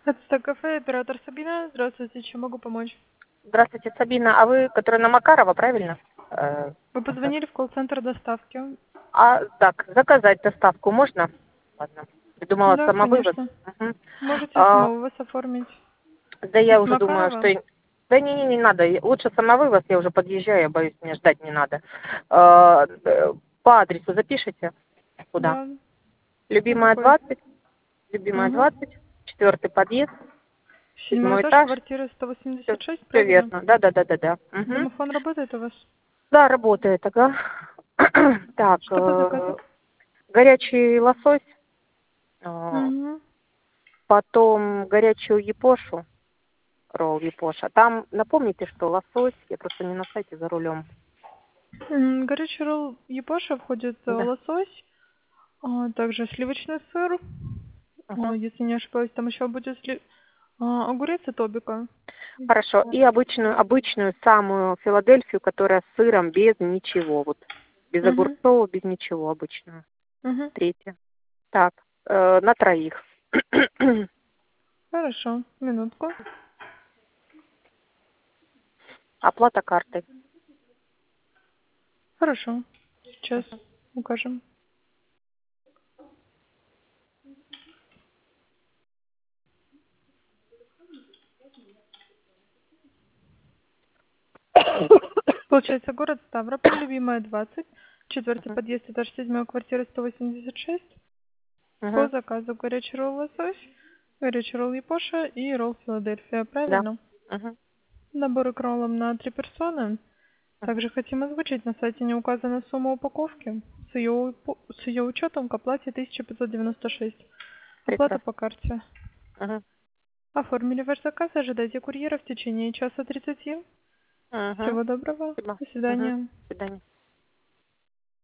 Это кафе, оператор Сабина. Здравствуйте, чем могу помочь? Здравствуйте, Сабина. А вы, которая на Макарова, правильно? Вы позвонили в колл-центр доставки. Так, заказать доставку можно? Ладно. Я думала, Да, самовывоз. конечно. Мгм. Можете А, самого вас оформить. да я Из уже думаю, Макарова? что... Да не надо. Лучше самовывоз, я уже подъезжаю, я боюсь, мне ждать не надо. По адресу запишите. Куда? Да. На Любимая какой? 20, Любимая Угу. 20, 4-й подъезд, Седьмой 7-й этаж, этаж. квартира 186, Все правильно? верно. Да. Мгм. Домофон работает у вас? Да, работает, ага. Так, Что по заказу? горячий лосось, э, Угу. потом горячую япошу, ролл япоша. Там напомните, что лосось, я просто не на сайте за рулем. Горячий ролл Япоша входит Да. лосось, также сливочный сыр. Мгм. Если не ошибаюсь, там еще будет огурец и тобика. Хорошо. И обычную самую Филадельфию, которая с сыром, без ничего. Вот без Угу. огурцов, без ничего обычную. Угу. Третья. Так, на троих. Хорошо, минутку. Оплата картой. Хорошо. Сейчас укажем. Получается, город Ставрополь, Любимая, 20, четвертый Мгм. подъезд, этаж 7, квартира 186. По Мгм. заказу горячий ролл лосось, горячий ролл Япоша и ролл Филадельфия, Да. правильно? Мгм. Наборы к роллам на 3 персоны. Мгм. Также хотим озвучить, на сайте не указана сумма упаковки. С ее учетом к оплате 1596. Оплата Прекрасно. по карте. Мгм. Оформили ваш заказ, ожидайте курьера в течение часа 30. Мгм. Всего доброго. Спасибо. До Мгм. свидания. До свидания.